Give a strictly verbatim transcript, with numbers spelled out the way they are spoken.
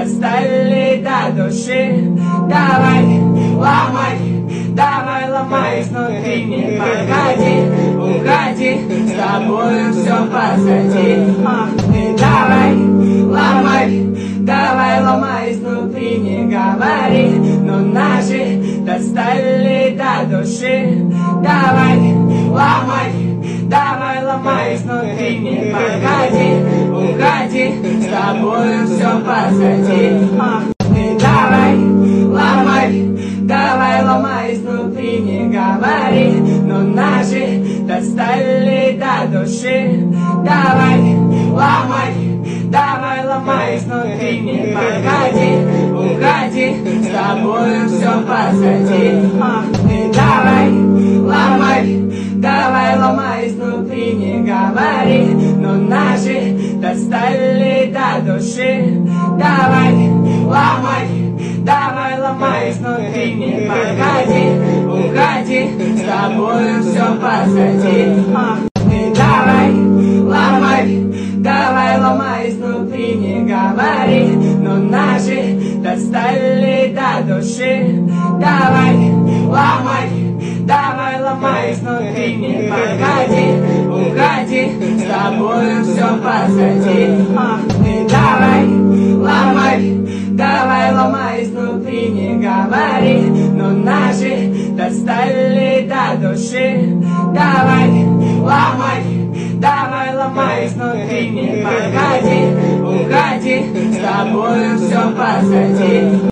достали до души. Давай, ломай, давай ломай изнутри, не подходи, уходи, с тобою все позади. А, ты давай, ломай, давай ломай изнутри, не говори, но ножи достали до души. Давай, ломай, давай ломай изнутри, не подходи, уходи, с тобою все позади. А, ты давай, ломай, давай ломай изнутри, не говори, но ножи достали до души. Давай, ломай, давай ломай изнутри, не подходи, уходи, с тобою все позади. А, ты давай, ломай, давай ломай изнутри, не говори, но ножи достали до души. Давай, ломай, давай ломай изнутри, не подходи, уходи, с тобою все позади. А, ты давай, ломай, давай ломай изнутри, не говори, но ножи достали до души. Давай, ломай, давай ломай изнутри, не подходи, уходи, с тобою все позади. А, ты давай, ломай, давай ломай изнутри, не говори, но ножи достали до души. Давай, ломай, давай ломай изнутри, не подходи, уходи, с тобою все позади.